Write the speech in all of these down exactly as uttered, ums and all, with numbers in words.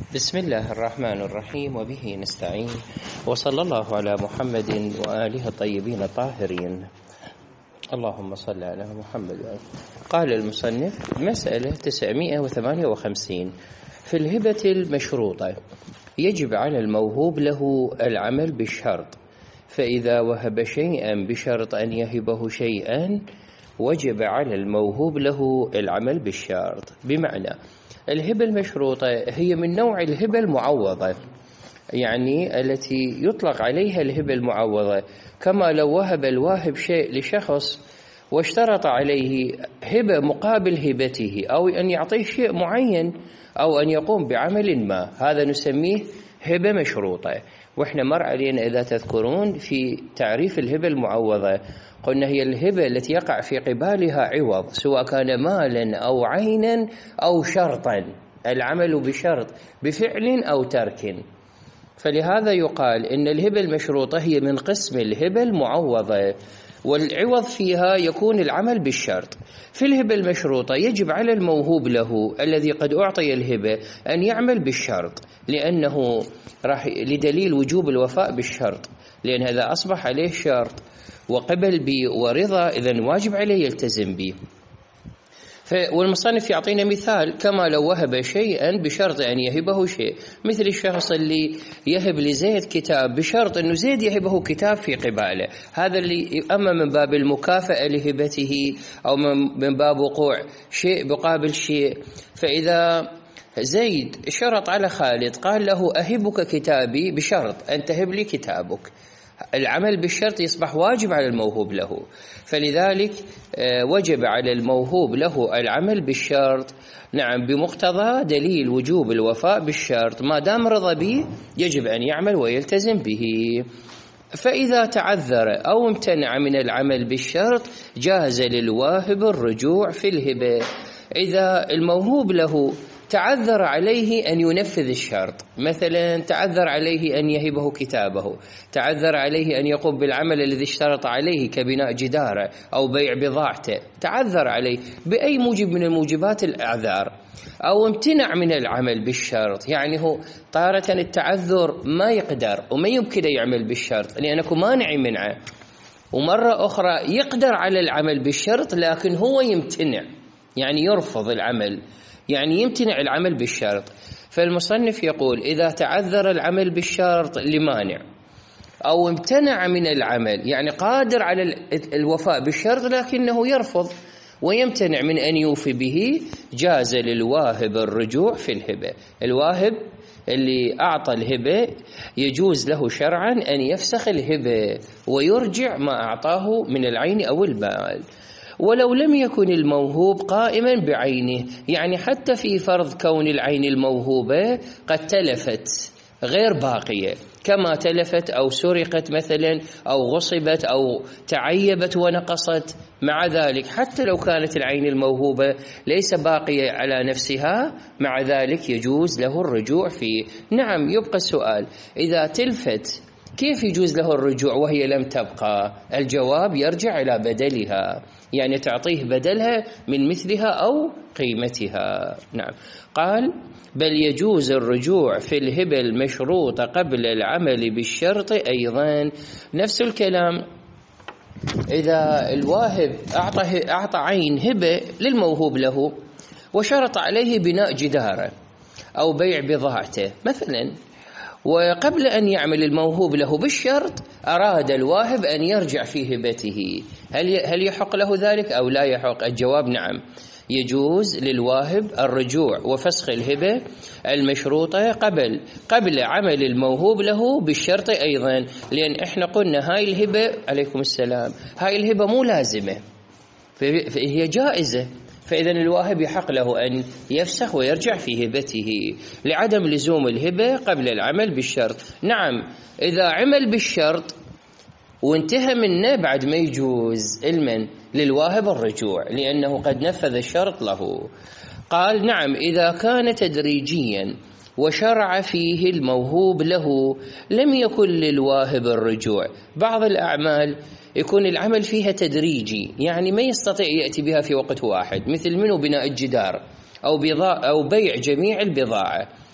بسم الله الرحمن الرحيم وبه نستعين وصلى الله على محمد وآله الطيبين الطاهرين. اللهم صل على محمد وآله. قال المصنف: مسألة تسعمائة وثمانية وخمسين. في الهبة المشروطة يجب على الموهوب له العمل بالشرط، فإذا وهب شيئا بشرط أن يهبه شيئا وجب على الموهوب له العمل بالشرط. بمعنى الهبة المشروطة هي من نوع الهبة المعوضة، يعني التي يطلق عليها الهبة المعوضة، كما لو وهب الواهب شيء لشخص واشترط عليه هبة مقابل هبته، أو أن يعطيه شيء معين أو أن يقوم بعمل ما، هذا نسميه هبة مشروطة. وإحنا مر علينا إذا تذكرون في تعريف الهبة المعوضة قلنا هي الهبة التي يقع في قبالها عوض، سواء كان مالا أو عينا أو شرطا، العمل بشرط بفعل أو ترك. فلهذا يقال إن الهبة المشروطة هي من قسم الهبة المعوضة، والعوض فيها يكون العمل بالشرط. في الهبة المشروطة يجب على الموهوب له الذي قد أعطي الهبة أن يعمل بالشرط، لأنه راح لدليل وجوب الوفاء بالشرط، لأن هذا أصبح عليه شرط وقبل به ورضا، إذن واجب عليه يلتزم به. والمصنف يعطينا مثال: كما لو وهب شيئا بشرط أن يهبه شيء، مثل الشخص اللي يهب لزيد كتاب بشرط أنه زيد يهبه كتاب في قباله، هذا اللي أما من باب المكافأة لهبته أو من باب وقوع شيء بقابل شيء. فإذا زيد شرط على خالد قال له أهبك كتابي بشرط أن تهب لي كتابك، العمل بالشرط يصبح واجب على الموهوب له، فلذلك وجب على الموهوب له العمل بالشرط. نعم، بمقتضى دليل وجوب الوفاء بالشرط، ما دام رضى به يجب أن يعمل ويلتزم به. فإذا تعذر أو امتنع من العمل بالشرط جاز للواهب الرجوع في الهبة. إذا الموهوب له تعذر عليه أن ينفذ الشرط، مثلا تعذر عليه أن يهبه كتابه، تعذر عليه أن يقوم بالعمل الذي اشترط عليه كبناء جداره أو بيع بضاعته، تعذر عليه بأي موجب من الموجبات الأعذار، أو امتنع من العمل بالشرط، يعني هو طارة التعذر ما يقدر وما يمكن يعمل بالشرط لأنه مانع منعه، ومرة أخرى يقدر على العمل بالشرط لكن هو يمتنع، يعني يرفض العمل، يعني يمتنع العمل بالشرط. فالمصنف يقول: إذا تعذر العمل بالشرط لمانع أو امتنع من العمل، يعني قادر على الوفاء بالشرط لكنه يرفض ويمتنع من أن يوفي به، جاز للواهب الرجوع في الهبة. الواهب اللي أعطى الهبة يجوز له شرعا أن يفسخ الهبة ويرجع ما أعطاه من العين أو المال، ولو لم يكن الموهوب قائما بعينه، يعني حتى في فرض كون العين الموهوبة قد تلفت غير باقية، كما تلفت أو سرقت مثلا أو غصبت أو تعيبت ونقصت، مع ذلك حتى لو كانت العين الموهوبة ليس باقية على نفسها، مع ذلك يجوز له الرجوع فيه. نعم، يبقى السؤال: إذا تلفت كيف يجوز له الرجوع وهي لم تبقى؟ الجواب: يرجع إلى بدلها، يعني تعطيه بدلها من مثلها أو قيمتها. نعم. قال: بل يجوز الرجوع في الهبة المشروطة قبل العمل بالشرط أيضا. نفس الكلام، إذا الواهب أعطى, أعطى عين هبة للموهوب له وشرط عليه بناء جداره أو بيع بضاعته مثلا، وقبل أن يعمل الموهوب له بالشرط أراد الواهب أن يرجع في هبته، هل هل يحق له ذلك أو لا يحق؟ الجواب: نعم، يجوز للواهب الرجوع وفسخ الهبة المشروطة قبل قبل عمل الموهوب له بالشرط أيضا، لأن إحنا قلنا هاي الهبة، عليكم السلام، هاي الهبة مو لازمة، فهي جائزة، فإذا الواهب يحق له أن يفسخ ويرجع في هبته لعدم لزوم الهبة قبل العمل بالشرط. نعم، إذا عمل بالشرط وانتهى منه بعد ما يجوز المن للواهب الرجوع، لأنه قد نفذ الشرط له. قال: نعم، إذا كان تدريجيا وشرع فيه الموهوب له لم يكن للواهب الرجوع. بعض الأعمال يكون العمل فيها تدريجي، يعني ما يستطيع يأتي بها في وقت واحد، مثل منه بناء الجدار أو, بضاعة أو بيع جميع البضاعة،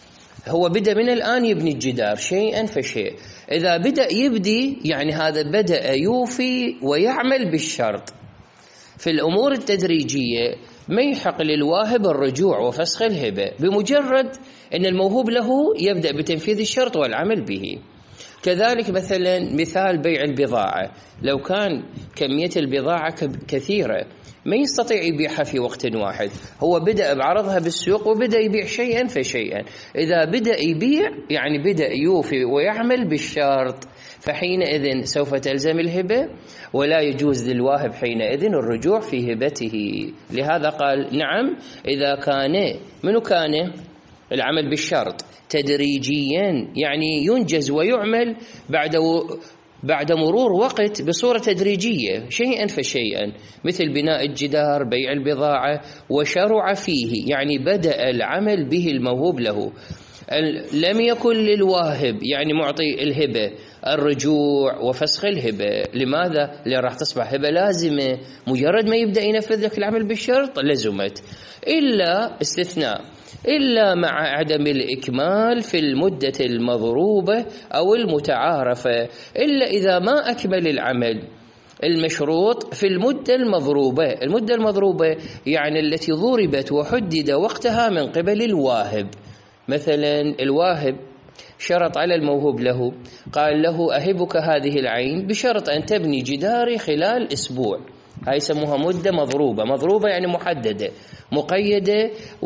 هو بدأ من الآن يبني الجدار شيئا فشيء. إذا بدأ يبدي يعني هذا بدأ يوفي ويعمل بالشرط. في الأمور التدريجية ما يحق للواهب الرجوع وفسخ الهبة بمجرد أن الموهوب له يبدأ بتنفيذ الشرط والعمل به. كذلك مثلا مثال بيع البضاعة، لو كان كمية البضاعة كثيرة ما يستطيع يبيعها في وقت واحد، هو بدأ بعرضها بالسوق وبدأ يبيع شيئا فشيئا. إذا بدأ يبيع يعني بدأ يوفي ويعمل بالشرط، فحينئذ سوف تلزم الهبة ولا يجوز للواهب حينئذ الرجوع في هبته. لهذا قال نعم إذا كان منو كان العمل بالشرط تدريجيا يعني ينجز ويعمل بعد بعد مرور وقت بصورة تدريجية شيئا فشيئا، مثل بناء الجدار، بيع البضاعة، وشرع فيه يعني بدأ العمل به الموهوب له. لم يكن للواهب يعني معطي الهبة الرجوع وفسخ الهبة. لماذا؟ لأن راح تصبح هبة لازمة، مجرد ما يبدأ ينفذ لك العمل بالشرط لزمت، إلا استثناء إلا مع عدم الإكمال في المدة المضروبة أو المتعارفة، إلا إذا ما أكمل العمل المشروط في المدة المضروبة. المدة المضروبة يعني التي ضربت وحدد وقتها من قبل الواهب. مثلا الواهب شرط على الموهوب له، قال له أهبك هذه العين بشرط أن تبني جداري خلال أسبوع. هاي يسموها مدة مضروبة. مضروبة يعني محددة مقيدة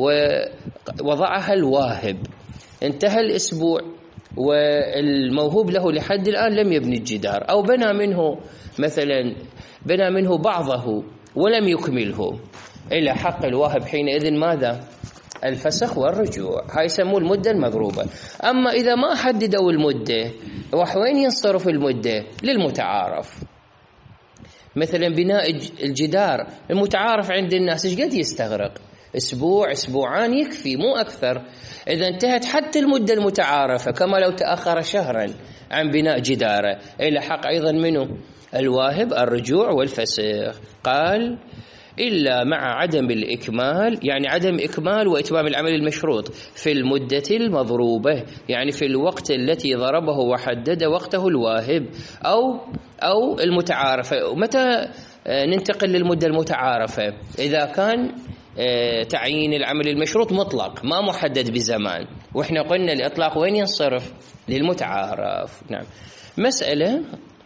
ووضعها الواهب. انتهى الأسبوع والموهوب له لحد الآن لم يبني الجدار، أو بنى منه مثلا بنى منه بعضه ولم يكمله، إلى حق الواهب حينئذ ماذا؟ الفسخ والرجوع. هاي يسموه المدة المضروبة. أما إذا ما حددوا المدة، وين ينصرف المدة؟ للمتعارف. مثلا بناء الجدار المتعارف عند الناس ايش قد يستغرق؟ اسبوع اسبوعان يكفي مو اكثر. اذا انتهت حتى المده المتعارفه كما لو تاخر شهرا عن بناء جداره، الى حق ايضا منه الواهب الرجوع والفسخ. قال إلا مع عدم الإكمال، يعني عدم إكمال وإتمام العمل المشروط في المدة المضروبة، يعني في الوقت التي ضربه وحدد وقته الواهب، أو أو المتعارفة. متى ننتقل للمدة المتعارفة؟ إذا كان تعيين العمل المشروط مطلق ما محدد بزمان، وإحنا قلنا الإطلاق وين ينصرف؟ للمتعارف. نعم. مسألة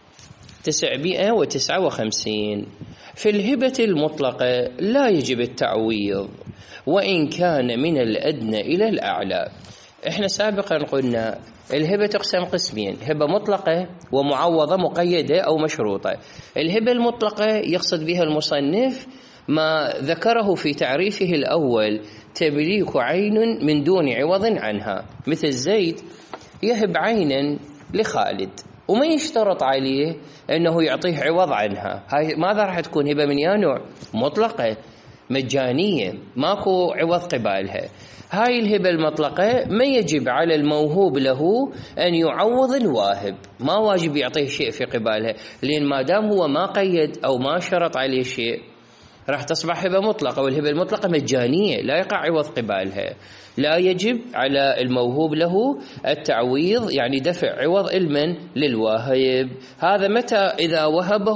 تسعمائة وتسعة وخمسين. في الهبة المطلقة لا يجب التعويض وإن كان من الأدنى إلى الأعلى. إحنا سابقا قلنا الهبة تقسم قسمين: هبة مطلقة ومعوضة مقيدة أو مشروطة. الهبة المطلقة يقصد بها المصنف ما ذكره في تعريفه الأول: تمليك عين من دون عوض عنها. مثل زيد يهب عينا لخالد وما يشترط عليه أنه يعطيه عوض عنها. هاي ماذا راح تكون؟ هبة من يا نوع؟ مطلقة مجانية ماكو عوض قبالها. هاي الهبة المطلقة ما يجب على الموهوب له أن يعوض الواهب، ما واجب يعطيه شيء في قبالها، لأن ما دام هو ما قيد أو ما شرط عليه شيء راح تصبح هبة مطلقة، والهبة المطلقة مجانية لا يقع عوض قبالها. لا يجب على الموهوب له التعويض، يعني دفع عوض المن للواهب. هذا متى؟ إذا وهبه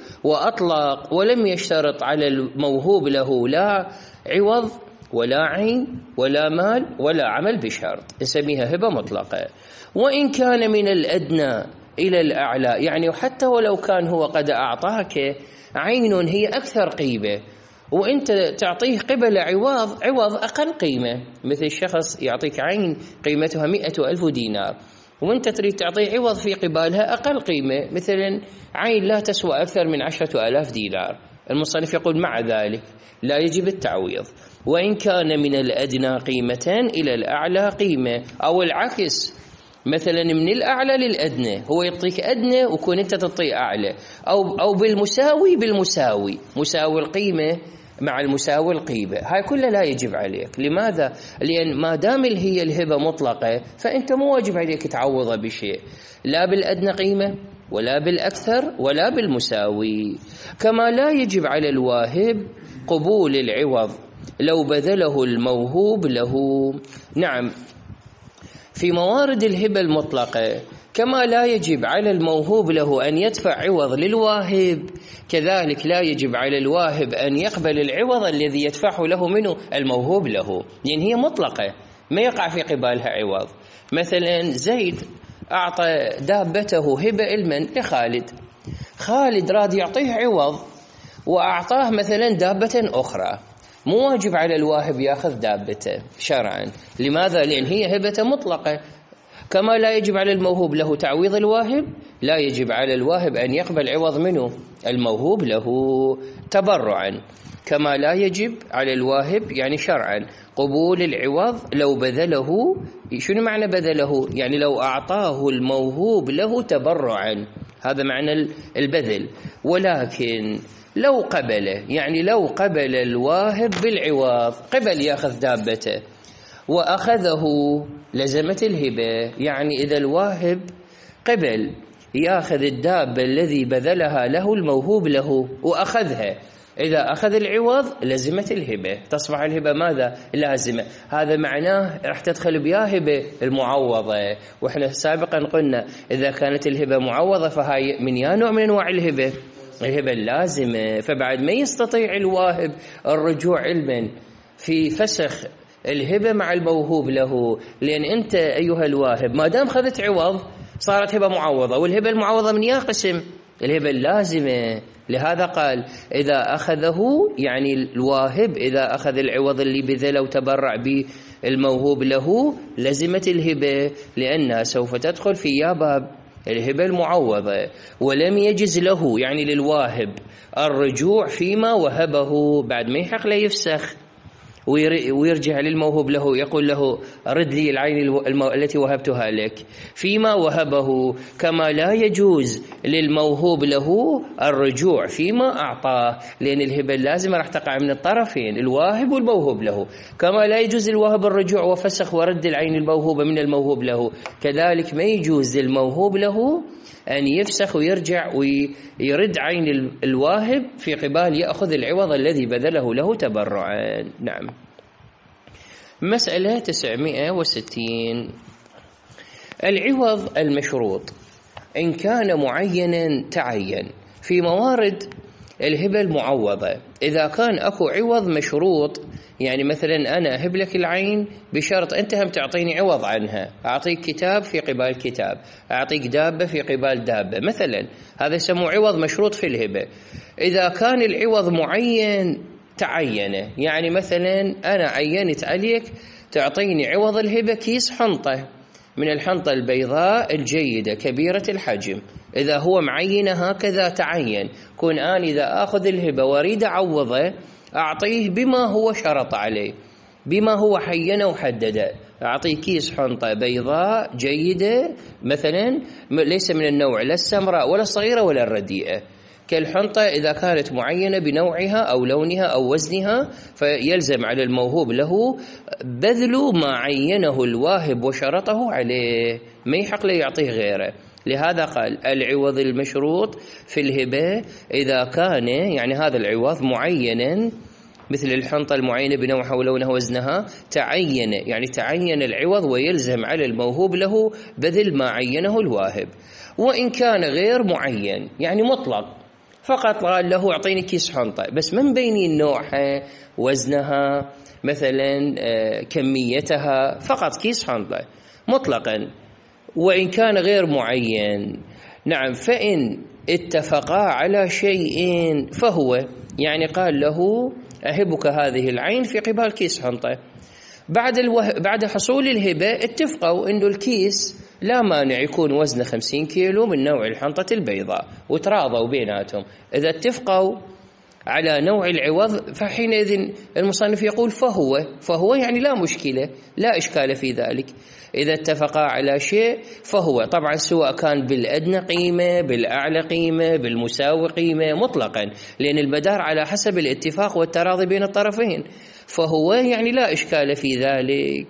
وأطلق ولم يشترط على الموهوب له لا عوض ولا عين ولا مال ولا عمل بشرط، نسميها هبة مطلقة. وإن كان من الأدنى إلى الأعلى، يعني حتى ولو كان هو قد أعطاك عين هي أكثر قيمة وأنت تعطيه قبل عوض عوض أقل قيمة، مثل الشخص يعطيك عين قيمتها مئة ألف دينار وأنت تريد تعطيه عوض في قبالها أقل قيمة، مثلا عين لا تسوى أكثر من عشرة آلاف دينار. المصنف يقول مع ذلك لا يجب التعويض وإن كان من الأدنى قيمة إلى الأعلى قيمة، أو العكس، مثلا من الأعلى للأدنى، هو يعطيك أدنى وكون أنت تعطيه أعلى، أو أو بالمساوي بالمساوي، مساوي القيمة مع المساوي القيمة. هاي كلها لا يجب عليك. لماذا؟ لأن ما دام هي الهبة مطلقة فأنت مو واجب عليك تعوض بشيء، لا بالأدنى قيمة ولا بالأكثر ولا بالمساوي. كما لا يجب على الواهب قبول العوض لو بذله الموهوب له. نعم، في موارد الهبة المطلقة كما لا يجب على الموهوب له أن يدفع عوض للواهب، كذلك لا يجب على الواهب أن يقبل العوض الذي يدفعه له منه الموهوب له، لأن هي مطلقة ما يقع في قبالها عوض. مثلا زيد أعطى دابته هبة لمن؟ لخالد، خالد راد يعطيه عوض وأعطاه مثلا دابة أخرى، مو واجب على الواهب يأخذ دابته شرعا. لماذا؟ لأن هي هبة مطلقة. كما لا يجب على الموهوب له تعويض الواهب، لا يجب على الواهب أن يقبل عوض منه الموهوب له تبرعا، كما لا يجب على الواهب يعني شرعا قبول العوض لو بذله. شنو معنى بذله؟ يعني لو أعطاه الموهوب له تبرعا، هذا معنى البذل. ولكن لو قبله، يعني لو قبل الواهب بالعوض، قبل يأخذ دابته وأخذه لزمت الهبة. يعني إذا الواهب قبل يأخذ الدابة الذي بذلها له الموهوب له وأخذها، إذا أخذ العوض لزمت الهبة، تصبح الهبة ماذا؟ لازمة. هذا معناه راح تدخل بها هبة المعوضة، وإحنا سابقا قلنا إذا كانت الهبة معوضة فهي من يا نوع من أنواع الهبة، الهبة اللازمة. فبعد ما يستطيع الواهب الرجوع علما في فسخ الهبة مع الموهوب له، لأن أنت أيها الواهب ما دام خذت عوض صارت هبة معوضة، والهبة المعوضة من يا قسم؟ الهبة اللازمة. لهذا قال إذا أخذه، يعني الواهب إذا أخذ العوض اللي بذله وتبرع به الموهوب له لزمت الهبة، لأنها سوف تدخل في يا باب الهبة المعوضة. ولم يجز له يعني للواهب الرجوع فيما وهبه بعد ما يحق له يفسخ ويرجع للموهوب له يقول له رد لي العين المو... التي وهبتها لك فيما وهبه، كما لا يجوز للموهوب له الرجوع فيما أعطاه، لأن الهبة اللازمة راح تقع من الطرفين الواهب والموهوب له. كما لا يجوز للواهب الرجوع وفسخ ورد العين الموهوبة من الموهوب له، كذلك ما يجوز للموهوب له أن يفسخ ويرجع ويرد عين الواهب في قبال يأخذ العوض الذي بذله له تبرعا. نعم. مسألة تسعمائة وستين. العوض المشروط إن كان معينا تعين في موارد الهبة المعوضة. إذا كان أكو عوض مشروط، يعني مثلا أنا أهب لك العين بشرط أنت هم تعطيني عوض عنها، أعطيك كتاب في قبال كتاب، أعطيك دابة في قبال دابة مثلا، هذا يسموه عوض مشروط في الهبة. إذا كان العوض معين تعينه، يعني مثلا أنا عينت عليك تعطيني عوض الهبة كيس حنطة من الحنطة البيضاء الجيدة كبيرة الحجم، إذا هو معين هكذا تعين، كون أنا إذا أخذ الهبة وأريد أعوضه أعطيه بما هو شرط عليه، بما هو حينه وحدده، أعطيه كيس حنطة بيضاء جيدة مثلا ليس من النوع لا السمراء ولا الصغيرة ولا الرديئة، كالحنطة إذا كانت معينة بنوعها أو لونها أو وزنها، فيلزم على الموهوب له بذل ما عينه الواهب وشرطه عليه، ما يحق له يعطيه غيره. لهذا قال العوض المشروط في الهبة إذا كان يعني هذا العوض معينا مثل الحنطة المعينة بنوعها ولونها وزنها، تعين يعني تعين العوض ويلزم على الموهوب له بذل ما عينه الواهب. وإن كان غير معين يعني مطلق، فقط قال له اعطيني كيس حنطة بس من بين نوعها وزنها مثلا كميتها، فقط كيس حنطة مطلقا. وإن كان غير معين نعم فإن اتفقا على شيء فهو، يعني قال له أهبك هذه العين في قبال كيس حنطة، بعد الوه... بعد حصول الهبة اتفقوا إنه الكيس لا مانع يكون وزنه خمسين كيلو من نوع الحنطة البيضاء وتراضوا بيناتهم. إذا اتفقوا على نوع العوض فحينئذ المصنف يقول فهو، فهو يعني لا مشكلة لا إشكال في ذلك. إذا اتفقا على شيء فهو، طبعا سواء كان بالأدنى قيمة بالأعلى قيمة بالمساوي قيمة مطلقا، لأن المدار على حسب الاتفاق والتراضي بين الطرفين، فهو يعني لا إشكال في ذلك.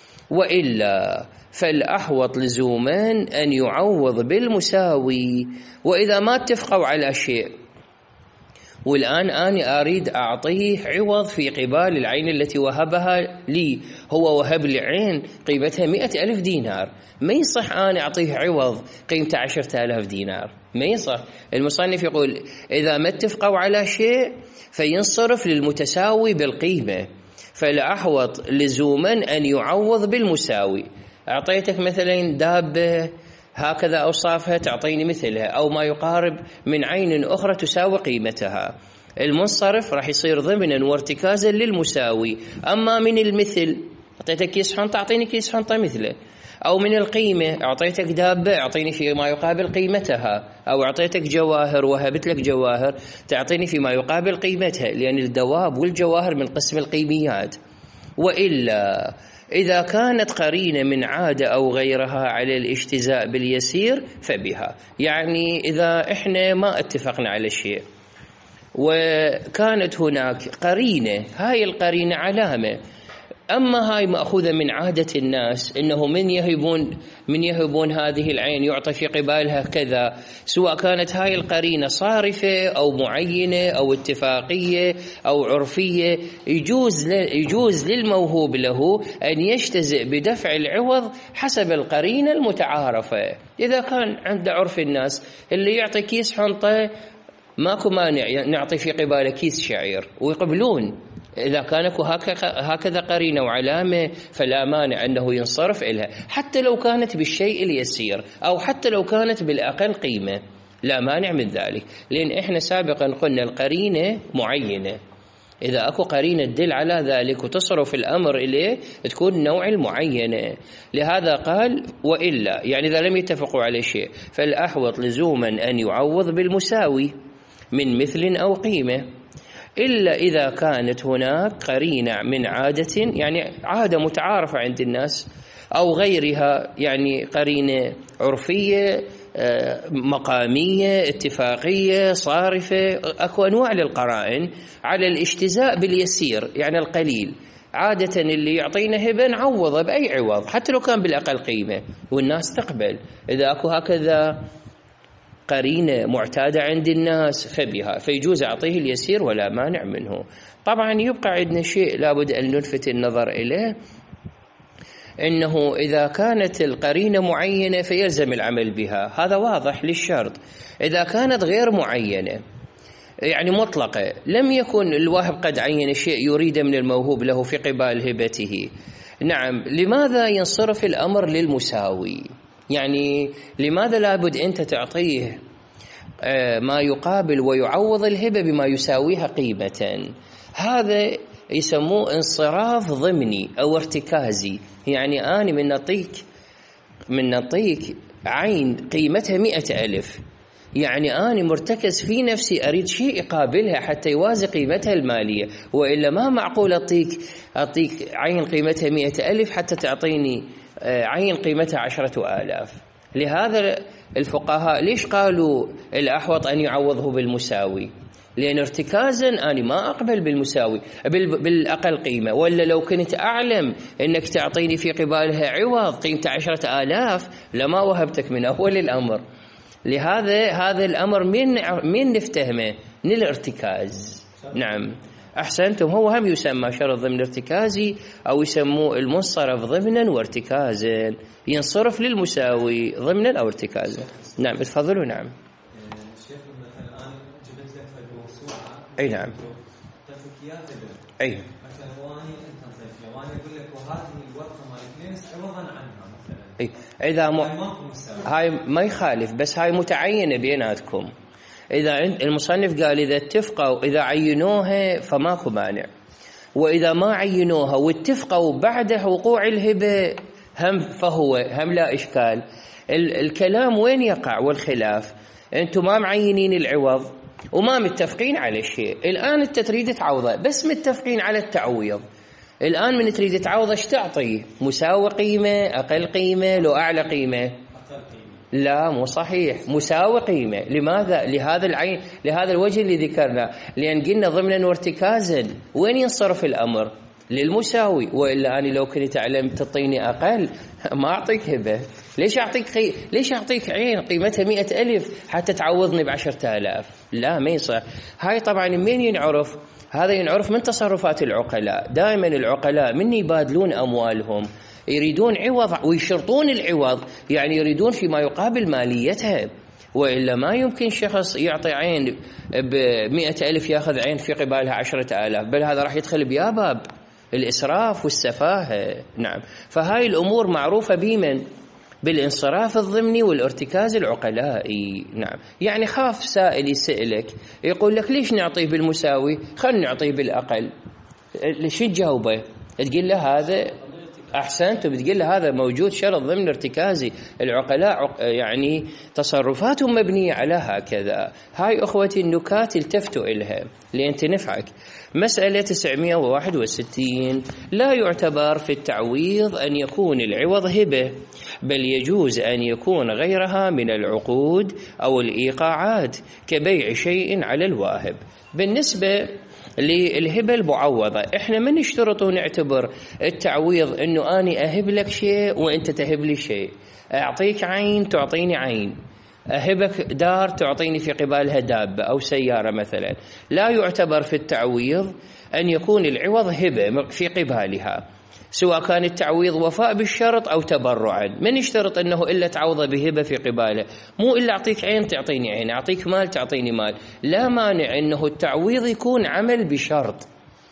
وإلا فالأحوط لزوما أن يعوض بالمساوي. وإذا ما اتفقوا على شيء والآن أنا أريد أعطيه عوض في قبال العين التي وهبها لي. هو وهب لي عين قيمتها مئة ألف دينار، ما يصح أنا أعطيه عوض قيمته عشرة آلاف دينار، ما يصح. المصنف يقول إذا ما اتفقوا على شيء فينصرف للمتساوي بالقيمة، فالأحوط لزوما أن يعوض بالمساوي. أعطيتك مثلا دابة هكذا أوصافها تعطيني مثلها أو ما يقارب من عين أخرى تساوي قيمتها، المنصرف راح يصير ضمنا وارتكازا للمساوي. أما من المثل أعطيتك كيس حنطة أعطيني كيس حنطة مثله، أو من القيمة أعطيتك دابة أعطيني في ما يقابل قيمتها، أو أعطيتك جواهر وهبت لك جواهر تعطيني في ما يقابل قيمتها، لأن الدواب والجواهر من قسم القيميات. وإلا إذا كانت قرينة من عادة أو غيرها على الاجتزاء باليسير فبها، يعني إذا إحنا ما اتفقنا على شيء وكانت هناك قرينة، هاي القرينة علامة، أما هاي مأخوذة من عادة الناس إنه من يهبون من يهبون هذه العين يعطى في قبالها كذا، سواء كانت هاي القرينة صارفة أو معينة أو اتفاقية أو عرفية، يجوز يجوز للموهوب له أن يجتزئ بدفع العوض حسب القرينة المتعارفة. إذا كان عند عرف الناس اللي يعطي كيس حنطة ماكو مانع نعطي في قباله كيس شعير ويقبلون، إذا كانت هكذا قرينة وعلامة فلا مانع أنه ينصرف إلها، حتى لو كانت بالشيء اليسير أو حتى لو كانت بالأقل قيمة، لا مانع من ذلك، لأن إحنا سابقا قلنا القرينة معينة، إذا أكو قرينة تدل على ذلك وتصرف الأمر إليه تكون نوع المعينة. لهذا قال وإلا، يعني إذا لم يتفقوا على شيء فالأحوط لزوما أن يعوض بالمساوي من مثل أو قيمة، إلا إذا كانت هناك قرينة من عادة، يعني عادة متعارفة عند الناس، أو غيرها، يعني قرينة عرفية مقامية اتفاقية صارفة، أكو أنواع للقرائن على الاجتزاء باليسير يعني القليل. عادة اللي يعطينا هبة نعوضه بأي عوض حتى لو كان بالأقل قيمة والناس تقبل. إذا أكو هكذا قرينة معتادة عند الناس فبها، فيجوز أعطيه اليسير ولا مانع منه. طبعا يبقى عندنا شيء لابد أن نلفت النظر إليه، إنه إذا كانت القرينة معينة فيلزم العمل بها، هذا واضح للشرط. إذا كانت غير معينة يعني مطلقة، لم يكن الواهب قد عين شيء يريد من الموهوب له في قبال هبته، نعم، لماذا ينصرف الأمر للمساوي؟ يعني لماذا لابد أنت تعطيه ما يقابل ويعوض الهبة بما يساويها قيمة؟ هذا يسموه انصراف ضمني أو ارتكازي، يعني أنا من نطيك من نطيك عين قيمتها مئة ألف، يعني أنا مرتكز في نفسي أريد شيء يقابلها حتى يوازي قيمتها المالية، وإلا ما معقول أعطيك أعطيك عين قيمتها مئة ألف حتى تعطيني عين قيمتها عشرة آلاف. لهذا الفقهاء ليش قالوا الأحوط أن يعوضه بالمساوي؟ لأن ارتكازا أنا ما أقبل بالمساوي بالأقل قيمة، ولا لو كنت أعلم أنك تعطيني في قبالها عوض قيمة عشرة آلاف لما وهبتك من أول الأمر. لهذا هذا الأمر من من نفتهمه من الارتكاز. نعم أحسنتم، هو هم يسمى شرط ضمن ارتكازي أو يسموه المنصرف ضمنا وارتكازا، ينصرف للمساوي ضمنا أو ارتكازا. نعم تفضلوا. نعم شيخ مثلا أنا جبت لك موسوعة أي نعم تفكيات أي مثلا واني أنت مثلا واني أقول لك وهذه الورقة ما الاثنين عوضا عنها مثلا أي إذا م... هاي ما يخالف، بس هاي متعينة بيناتكم. إذا المصنف قال إذا اتفقوا إذا عينوها فماكو مانع، وإذا ما عينوها واتفقوا بعد وقوع الهبة هم فهو هم لا إشكال. الكلام وين يقع والخلاف؟ أنتم ما معينين العوض وما متفقين على الشيء، الآن أنت تريد تعوضه بس متفقين على التعويض. الآن من تريد تعوضه ايش تعطيه؟ مساوي قيمة، أقل قيمة، لو أعلى قيمة؟ لا مو صحيح، مساوي قيمة. لماذا؟ لهذا العين لهذا الوجه اللي ذكرنا، لأن قلنا ضمنا وارتكازا وين ينصرف الأمر؟ للمساوي، وإلا أنا لو كنت أعلم تعطيني أقل ما أعطيك هبة. ليش أعطيك خي... ليش أعطيك عين قيمتها مئة ألف حتى تعوضني بعشرة آلاف؟ لا، ما يصح. هاي طبعا من ينعرف؟ هذا ينعرف من تصرفات العقلاء. دائما العقلاء من يبادلون أموالهم يريدون عوض ويشرطون العوض، يعني يريدون فيما يقابل ماليتها، وإلا ما يمكن شخص يعطي عين بمئة ألف يأخذ عين في قبالها عشرة آلاف، بل هذا راح يدخل بياباب الإسراف والسفاهة. نعم، فهاي الأمور معروفة بمن؟ بالانصراف الضمني والارتكاز العقلائي. نعم، يعني خاف سائل يسألك يقول لك ليش نعطيه بالمساوي، خلنا نعطيه بالأقل، ليش تجاوبه؟ تقول له هذا أحسنت، وبتقول له هذا موجود شرط ضمن ارتكازي. العقلاء يعني تصرفاتهم مبنية على هكذا. هاي أخوتي النكات التفتوا إلها لأن تنفعك. مسألة تسعمئة وواحد وستين، لا يعتبر في التعويض أن يكون العوض هبة، بل يجوز أن يكون غيرها من العقود أو الإيقاعات كبيع شيء على الواهب. بالنسبة للهبة المعوضة، إحنا ما نشترط ونعتبر التعويض أنه أنا أهب لك شيء وأنت تهب لي شيء. أعطيك عين تعطيني عين، أهبك دار تعطيني في قبالها دابة أو سيارة مثلا. لا يعتبر في التعويض أن يكون العوض هبة في قبالها، سواء كان التعويض وفاء بالشرط أو تبرعا. من يشترط أنه إلا تعوض بهبة في قباله، مو إلا أعطيك عين تعطيني عين، أعطيك مال تعطيني مال. لا مانع أنه التعويض يكون عمل بشرط،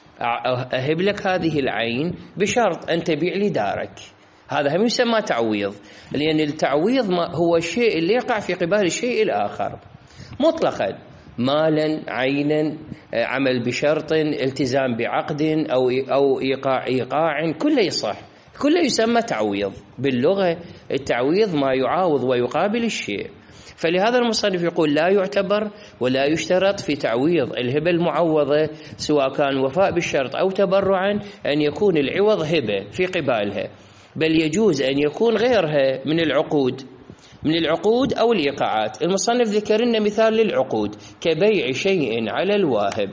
أهب لك هذه العين بشرط أن تبيع لي دارك، هذا هم يسمى تعويض، لأن التعويض ما هو الشيء اللي يقع في قبال الشيء الآخر مطلقا، مالا، عينا، عمل بشرط، التزام بعقد أو أو إيقاع إيقاع، كله يصح، كله يسمى تعويض. باللغة التعويض ما يعاوض ويقابل الشيء. فلهذا المصنف يقول لا يعتبر ولا يشترط في تعويض الهبة المعوضة سواء كان وفاء بالشرط أو تبرعا أن يكون العوض هبة في قبالها، بل يجوز أن يكون غيرها من العقود من العقود أو الإيقاعات. المصنف ذكر لنا مثال للعقود كبيع شيء على الواهب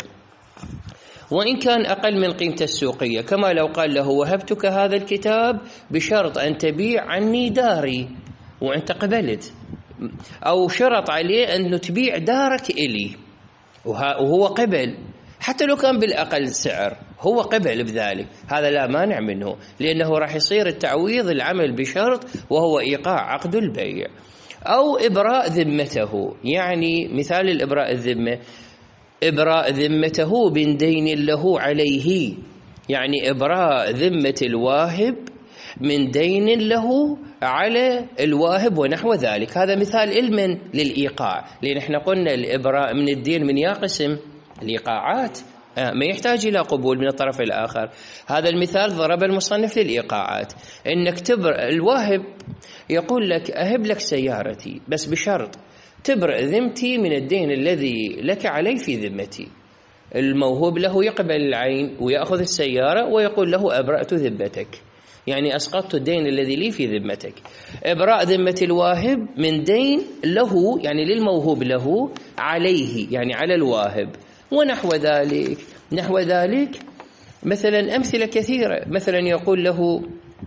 وإن كان أقل من قيمته السوقية، كما لو قال له وهبتك هذا الكتاب بشرط أن تبيع عني داري وأنت قبلت، أو شرط عليه أن تبيع دارك إلي وهو قبل، حتى لو كان بالأقل سعر هو قبل بذلك، هذا لا مانع منه، لأنه راح يصير التعويض العمل بشرط وهو إيقاع عقد البيع. أو إبراء ذمته، يعني مثال الإبراء الذمة، إبراء ذمته من دين له عليه، يعني إبراء ذمة الواهب من دين له على الواهب ونحو ذلك. هذا مثال علما للإيقاع، لأن احنا قلنا الإبراء من الدين من يقسم الإيقاعات، ما يحتاج إلى قبول من الطرف الآخر. هذا المثال ضرب المصنف للإيقاعات، إنك تبرأ الواهب يقول لك أهب لك سيارتي بس بشرط تبرأ ذمتي من الدين الذي لك علي في ذمتي. الموهوب له يقبل العين ويأخذ السيارة ويقول له أبرأت ذمتك، يعني أسقطت الدين الذي لي في ذمتك. إبراء ذمة الواهب من دين له، يعني للموهوب له، عليه يعني على الواهب ونحو ذلك. نحو ذلك مثلا أمثلة كثيرة، مثلا يقول له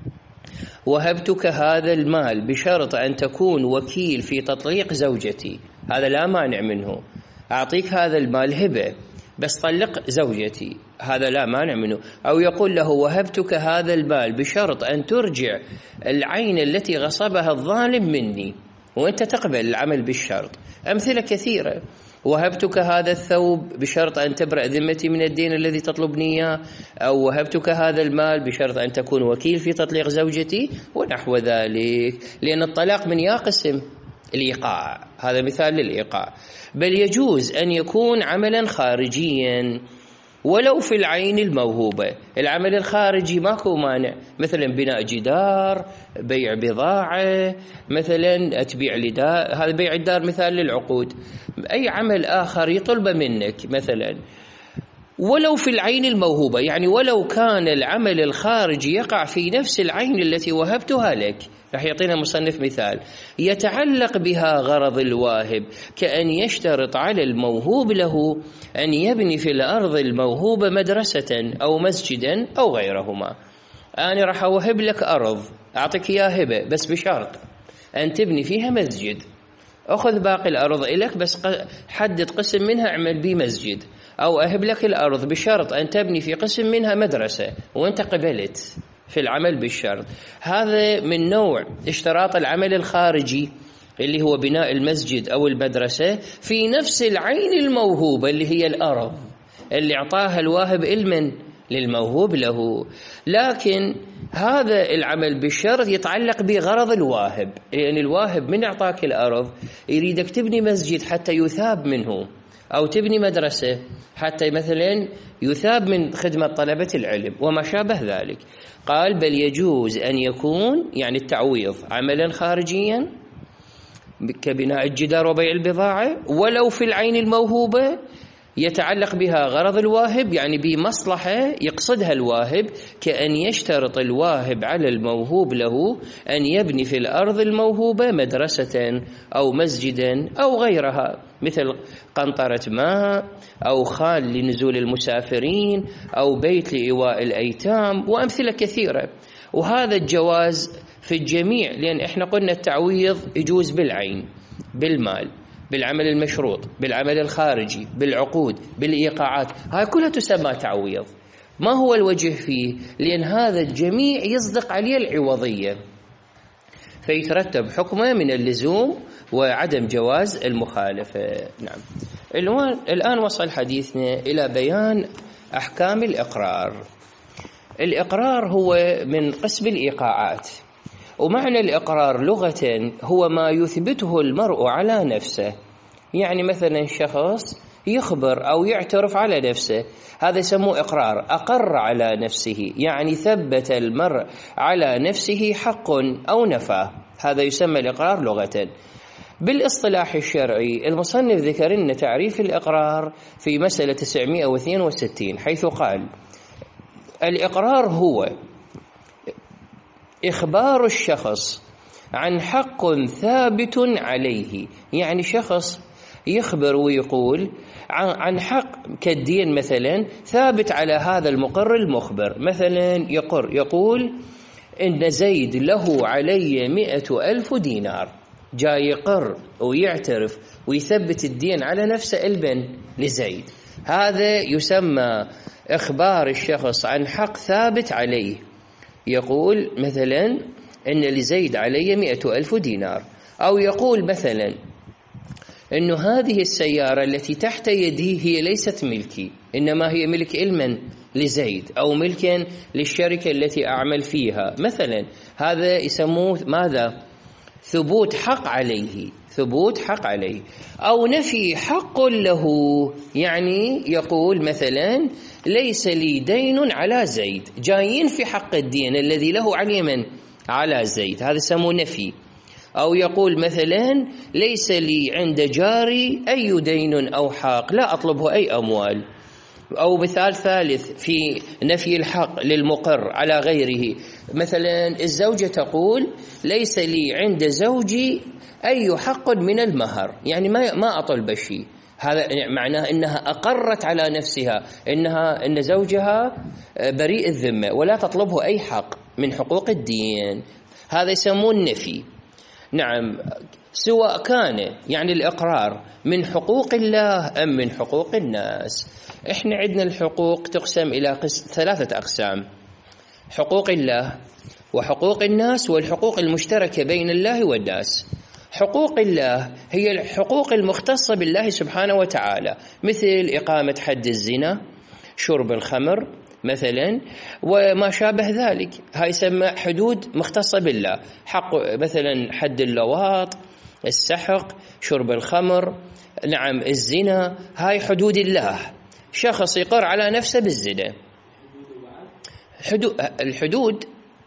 وهبتك هذا المال بشرط أن تكون وكيل في تطليق زوجتي، هذا لا مانع منه، أعطيك هذا المال هبة بس طلق زوجتي، هذا لا مانع منه. أو يقول له وهبتك هذا المال بشرط أن ترجع العين التي غصبها الظالم مني وأنت تقبل العمل بالشرط. أمثلة كثيرة. وهبتك هذا الثوب بشرط أن تبرأ ذمتي من الدين الذي تطلبني إياه، أو وهبتك هذا المال بشرط أن تكون وكيل في تطليق زوجتي ونحو ذلك، لأن الطلاق من يقسم الإيقاع، هذا مثال للإيقاع. بل يجوز أن يكون عملا خارجيا ولو في العين الموهوبة. العمل الخارجي ماكو مانع، مثلا بناء جدار، بيع بضاعة، مثلا تبيع لي دار، هذا بيع الدار مثال للعقود. أي عمل آخر يطلب منك مثلا، ولو في العين الموهوبة، يعني ولو كان العمل الخارجي يقع في نفس العين التي وهبتها لك. رح يعطينا مصنف مثال يتعلق بها غرض الواهب، كأن يشترط على الموهوب له أن يبني في الأرض الموهوبة مدرسة أو مسجدا أو غيرهما. أنا رح أوهب لك أرض، أعطيك إياها هبة، بس بشرط أن تبني فيها مسجد. أخذ باقي الأرض إليك، بس حدد قسم منها اعمل به مسجد. أو أهب لك الأرض بشرط أن تبني في قسم منها مدرسة، وأنت قبلت في العمل بالشرط. هذا من نوع اشتراط العمل الخارجي اللي هو بناء المسجد أو المدرسة في نفس العين الموهوبة اللي هي الأرض اللي أعطاها الواهب علما للموهوب له. لكن هذا العمل بالشرط يتعلق بغرض الواهب، لأن الواهب من أعطاك الأرض يريدك تبني مسجد حتى يثاب منه، أو تبني مدرسة حتى مثلا يثاب من خدمة طلبة العلم وما شابه ذلك. قال بل يجوز أن يكون يعني التعويض عملا خارجيا كبناء الجدار وبيع البضاعة، ولو في العين الموهوبة يتعلق بها غرض الواهب، يعني بمصلحة يقصدها الواهب، كأن يشترط الواهب على الموهوب له أن يبني في الأرض الموهوبة مدرسة أو مسجدا أو غيرها، مثل قنطرة ماء أو خال لنزول المسافرين أو بيت لإيواء الأيتام وأمثلة كثيرة. وهذا الجواز في الجميع، لأن إحنا قلنا التعويض يجوز بالعين، بالمال، بالعمل المشروط، بالعمل الخارجي، بالعقود، بالإيقاعات، هاي كلها تسمى تعويض. ما هو الوجه فيه؟ لأن هذا الجميع يصدق عليه العوضية، فيترتب حكمه من اللزوم وعدم جواز المخالفة. نعم. الآن وصل حديثنا إلى بيان أحكام الإقرار. الإقرار هو من قسم الإيقاعات، ومعنى الإقرار لغة هو ما يثبته المرء على نفسه. يعني مثلا شخص يخبر أو يعترف على نفسه، هذا يسموه إقرار، أقر على نفسه، يعني ثبت المرء على نفسه حق أو نفاه، هذا يسمى الإقرار لغة. بالاصطلاح الشرعي المصنف ذكر لنا تعريف الإقرار في مسألة تسعمائة واثنين وستين، حيث قال الإقرار هو إخبار الشخص عن حق ثابت عليه، يعني شخص يخبر ويقول عن حق كالدين مثلا ثابت على هذا المقر المخبر. مثلا يقر يقول إن زيد له علي مئة ألف دينار، جاي يقر ويعترف ويثبت الدين على نفسه البن لزيد، هذا يسمى إخبار الشخص عن حق ثابت عليه. يقول مثلا إن لزيد علي مئة ألف دينار، أو يقول مثلا إنه هذه السيارة التي تحت يدي هي ليست ملكي، إنما هي ملك علما لزيد، أو ملكا للشركة التي أعمل فيها مثلا. هذا يسموه ماذا؟ ثبوت حق عليه، ثبوت حق عليه. أو نفي حق له، يعني يقول مثلا ليس لي دين على زيد، جايين في حق الدين الذي له علي من على زيد، هذا يسموه نفي. أو يقول مثلا ليس لي عند جاري أي دين أو حق، لا أطلبه أي أموال. أو مثال ثالث في نفي الحق للمقر على غيره، مثلا الزوجة تقول ليس لي عند زوجي أي حق من المهر، يعني ما ما أطلب شيء، هذا معناه إنها أقرت على نفسها إنها إن زوجها بريء الذمة ولا تطلبه أي حق من حقوق الدين، هذا يسمون النفي. نعم، سواء كان يعني الإقرار من حقوق الله أم من حقوق الناس. إحنا عندنا الحقوق تقسم إلى قسم ثلاثة أقسام: حقوق الله وحقوق الناس والحقوق المشتركة بين الله والناس. حقوق الله هي الحقوق المختصة بالله سبحانه وتعالى، مثل إقامة حد الزنا، شرب الخمر مثلا وما شابه ذلك، هاي يسمى حدود مختصة بالله. حق مثلا حد اللواط، السحق، شرب الخمر، نعم الزنا، هاي حدود الله. شخص يقر على نفسه بالزنا، حدود الحدود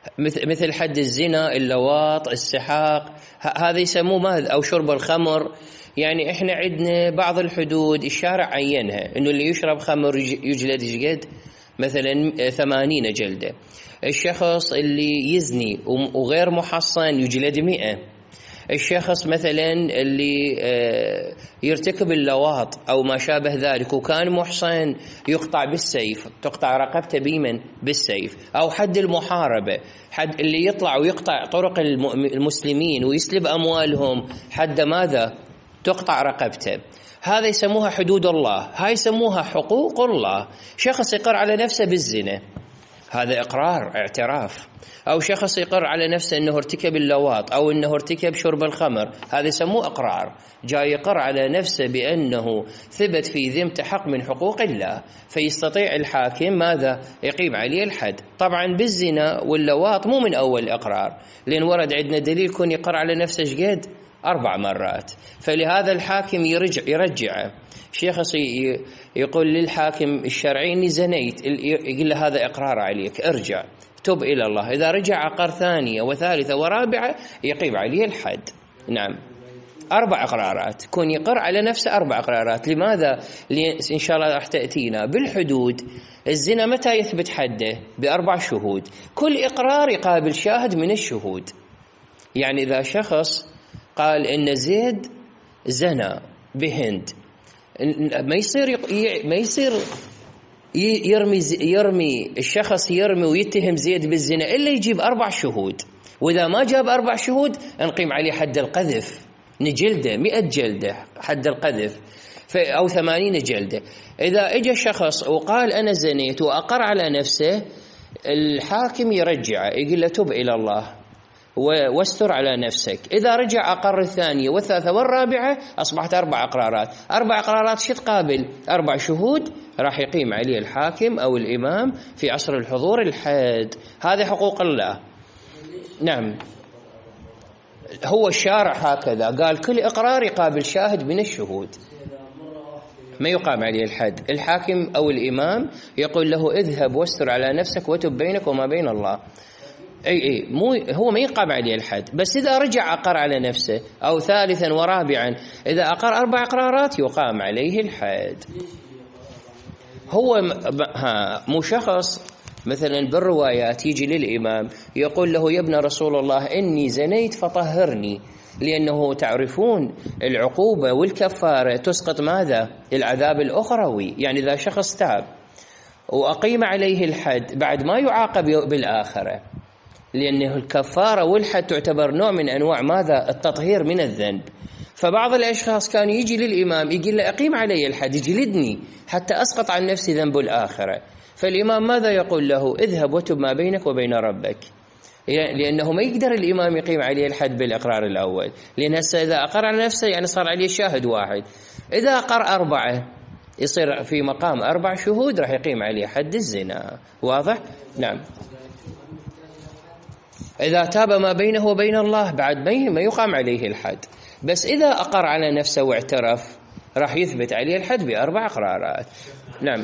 مثل مثل حد الزنا، اللواط، السحاق، هذا يسموه ماذا؟ أو شرب الخمر. يعني إحنا عندنا بعض الحدود الشارع عينها، إنه اللي يشرب خمر يجلد شقد؟ مثلا ثمانين جلدة. الشخص اللي يزني وغير محصن يجلد مئة. الشخص مثلا اللي يرتكب اللواط أو ما شابه ذلك وكان محصن يقطع بالسيف، تقطع رقبته بيمن بالسيف. أو حد المحاربة، حد اللي يطلع ويقطع طرق المسلمين ويسلب أموالهم، حد ماذا؟ تقطع رقبته. هذا يسموها حدود الله، هاي يسموها حقوق الله. شخص يقر على نفسه بالزنا، هذا إقرار، اعتراف. أو شخص يقر على نفسه أنه ارتكب اللواط أو أنه ارتكب شرب الخمر، هذا يسموه إقرار. جاي يقر على نفسه بأنه ثبت في ذمته حق من حقوق الله، فيستطيع الحاكم ماذا؟ يقيم عليه الحد. طبعا بالزنا واللواط مو من أول إقرار، لأن ورد عندنا دليل كون يقر على نفسه شقد؟ أربع مرات. فلهذا الحاكم يرجع يرجعه. شخص يقول للحاكم الشرعي إني زنيت، يقول له هذا إقرار عليك، ارجع تب إلى الله. إذا رجع عقر ثانية وثالثة ورابعة يقيم عليه الحد. نعم، أربع إقرارات، كون يقر على نفسه أربع إقرارات. لماذا؟ إن شاء الله راح تأتينا بالحدود. الزنا متى يثبت حده؟ بأربع شهود، كل إقرار يقابل شاهد من الشهود. يعني إذا شخص قال إن زيد زنا بهند، ما يصير ما يصير يرمي يرمي الشخص يرمي ويتهم زيد بالزنا إلا يجيب أربع شهود. وإذا ما جاب أربع شهود نقيم عليه حد القذف، نجلده مئة جلدة حد القذف، أو ثمانين جلدة. إذا إجا شخص وقال أنا زنيت وأقر على نفسه، الحاكم يرجعه، يقول له تب إلى الله واستر على نفسك. إذا رجع أقر الثانية والثالثة والرابعة أصبحت أربع إقرارات. أربع إقرارات شو تقابل؟ أربع شهود راح يقيم عليه الحاكم أو الإمام في عصر الحضور الحد. هذه حقوق الله. نعم، هو الشارع هكذا قال كل إقرار يقابل شاهد من الشهود، ما يقام عليه الحد. الحاكم أو الإمام يقول له اذهب واستر على نفسك وتب بينك وما بين الله. اي اي مو هو ما يقام عليه الحد، بس اذا رجع اقر على نفسه او ثالثا ورابعا، اذا اقر اربع اقرارات يقام عليه الحد. هو ها مو شخص مثلا بالروايات يجي للامام يقول له يا ابن رسول الله اني زنيت فطهرني، لانه تعرفون العقوبه والكفاره تسقط ماذا؟ العذاب الاخروي. يعني اذا شخص تاب واقيم عليه الحد بعد ما يعاقب بالاخره، لأنه الكفارة والحد تعتبر نوع من أنواع ماذا؟ التطهير من الذنب. فبعض الأشخاص كان يجي للإمام يقول له أقيم علي الحد، يجلدني حتى أسقط عن نفسي ذنب الآخرة. فالإمام ماذا يقول له؟ اذهب وتب ما بينك وبين ربك، لأنه ما يقدر الإمام يقيم عليه الحد بالإقرار الأول، لأن هسه إذا أقر على نفسه يعني صار عليه شاهد واحد. إذا أقر أربعة يصير في مقام أربع شهود راح يقيم عليه حد الزنا. واضح؟ نعم. إذا تاب ما بينه وبين الله بعد ما يقام عليه الحد، بس إذا أقر على نفسه واعترف راح يثبت عليه الحد بأربع إقرارات. نعم.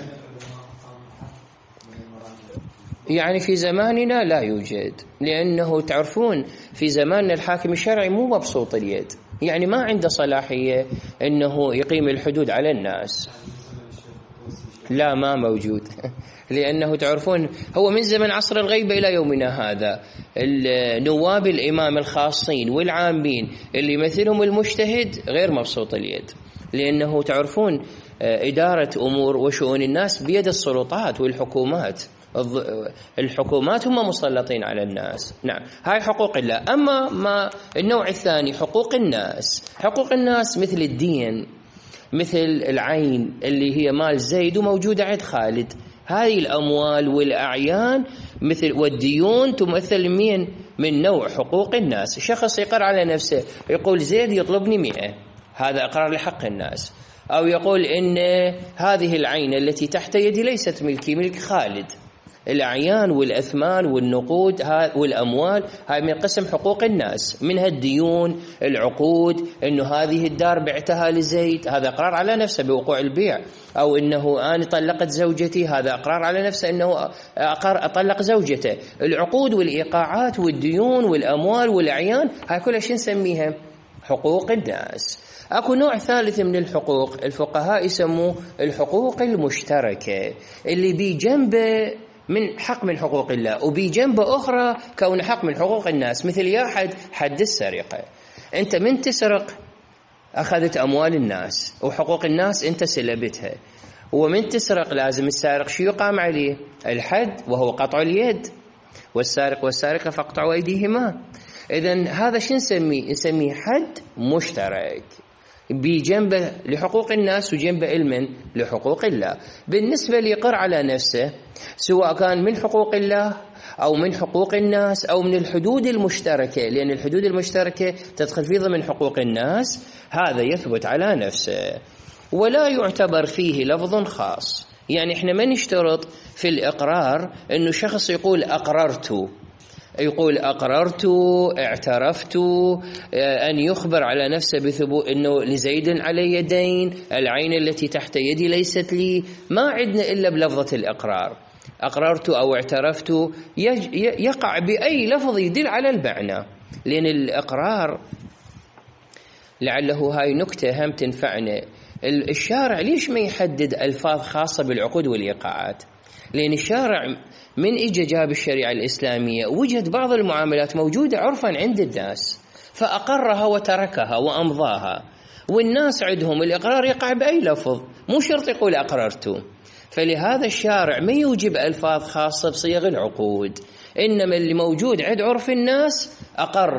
يعني في زماننا لا يوجد، لأنه تعرفون في زماننا الحاكم الشرعي مو مبسوط اليد، يعني ما عنده صلاحية أنه يقيم الحدود على الناس. لا، ما موجود. لأنه تعرفون هو من زمن عصر الغيبة إلى يومنا هذا النواب الإمام الخاصين والعامين اللي يمثلهم المجتهد غير مبسوط اليد، لأنه تعرفون إدارة أمور وشؤون الناس بيد السلطات والحكومات. الحكومات هم مسلطين على الناس. نعم، هاي حقوق الله. أما ما النوع الثاني حقوق الناس. حقوق الناس مثل الدين، مثل العين اللي هي مال زيد وموجودة عند خالد، هذه الأموال والأعيان مثل والديون تمثل مين؟ من نوع حقوق الناس. شخص يقر على نفسه يقول زيد يطلبني مئة، هذا إقرار لحق الناس. أو يقول إن هذه العين التي تحت يدي ليست ملكي، ملك خالد، الأعيان والأثمان والنقود والأموال هاي من قسم حقوق الناس، منها الديون، العقود، إنه هذه الدار بعتها لزيد، هذا إقرار على نفسه بوقوع البيع، أو إنه أنا طلقت زوجتي، هذا إقرار على نفسه إنه أطلق زوجته. العقود والإيقاعات والديون والأموال والأعيان هاي كلها شو نسميها؟ حقوق الناس. أكو نوع ثالث من الحقوق الفقهاء يسموه الحقوق المشتركة، اللي بجنبه من حق من حقوق الله وبجنبه أخرى كون حق من حقوق الناس، مثل يا حد حد السرقة. أنت من تسرق أخذت أموال الناس وحقوق الناس أنت سلبتها، ومن تسرق لازم السارق شو يقام عليه؟ الحد، وهو قطع اليد، والسارق والسارقة فاقطعوا أيديهما. إذن هذا شو نسميه؟ نسميه حد مشترك بجنبه لحقوق الناس وجنبه المن لحقوق الله. بالنسبة ليقر على نفسه سواء كان من حقوق الله أو من حقوق الناس أو من الحدود المشتركة، لأن الحدود المشتركة تدخل في ضمن حقوق الناس، هذا يثبت على نفسه ولا يعتبر فيه لفظ خاص. يعني إحنا ما نشترط في الإقرار أنه شخص يقول أقررت، يقول أقررت، اعترفت، أن يخبر على نفسه بثبوت أنه لزيد علي دين، العين التي تحت يدي ليست لي، ما عندنا إلا بلفظة الإقرار. أقررت أو اعترفت يقع بأي لفظ يدل على المعنى، لأن الإقرار لعله هاي نكتة هم تنفعنا. الشارع ليش ما يحدد ألفاظ خاصة بالعقود والإيقاعات؟ لأن الشارع من إجا جاب الشريعة الإسلامية وجد بعض المعاملات موجودة عرفا عند الناس فأقرها وتركها وأمضاها، والناس عندهم الإقرار يقع بأي لفظ، مو شرط يقول أقررت. فلهذا الشارع ما يوجب ألفاظ خاصة بصيغ العقود، إنما اللي موجود عند عرف الناس أقر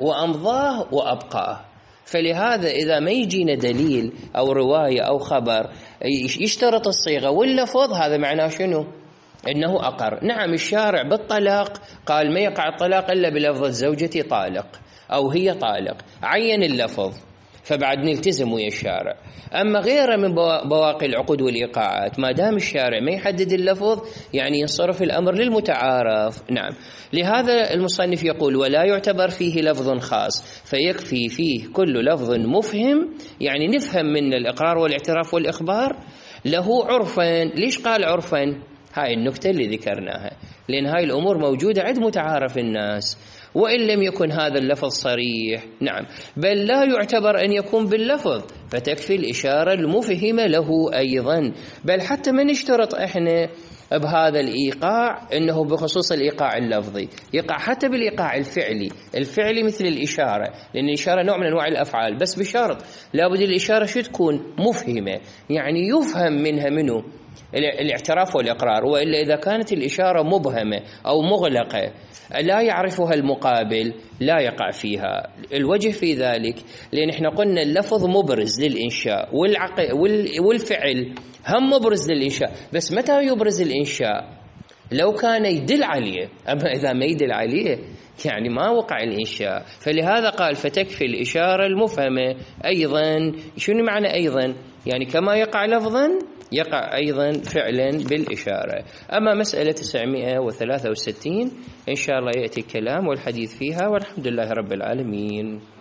وأمضاه وأبقاه. فلهذا إذا ما يجينا دليل أو رواية أو خبر يشترط الصيغة واللفظ، هذا معناه شنو؟ إنه أقر. نعم الشارع بالطلاق قال ما يقع الطلاق إلا بلفظ زوجتي طالق أو هي طالق، عين اللفظ، فبعد نلتزم ويا الشارع. أما غيره من بواقي العقود والإيقاعات ما دام الشارع ما يحدد اللفظ يعني ينصرف الأمر للمتعارف. نعم، لهذا المصنف يقول ولا يعتبر فيه لفظ خاص، فيكفي فيه كل لفظ مفهم، يعني نفهم من الإقرار والاعتراف والإخبار له عرفا. ليش قال عرفا؟ هاي النكتة اللي ذكرناها، لأن هاي الأمور موجودة عند متعارف الناس، وإن لم يكن هذا اللفظ صريح. نعم، بل لا يعتبر أن يكون باللفظ، فتكفي الإشارة المفهمة له أيضا. بل حتى ما نشترط إحنا بهذا الإيقاع أنه بخصوص الإيقاع اللفظي، يقع حتى بالإيقاع الفعلي. الفعلي مثل الإشارة، لأن الإشارة نوع من أنواع الأفعال، بس بشرط لابد الإشارة شو تكون؟ مفهمة، يعني يفهم منها منه الاعتراف والإقرار. وإلا إذا كانت الإشارة مبهمة أو مغلقة لا يعرفها المقابل لا يقع فيها. الوجه في ذلك لأن احنا قلنا اللفظ مبرز للإنشاء والعق... والفعل هم مبرز للإنشاء، بس متى يبرز الإنشاء؟ لو كان يدل عليه، أما إذا ما يدل عليه يعني ما وقع الإنشاء. فلهذا قال فتكفي الإشارة المفهمة أيضا. شنو معنى أيضا؟ يعني كما يقع لفظا يقع أيضا فعلا بالإشارة. أما مسألة تسعمائة وثلاثة وستين إن شاء الله يأتي الكلام والحديث فيها، والحمد لله رب العالمين.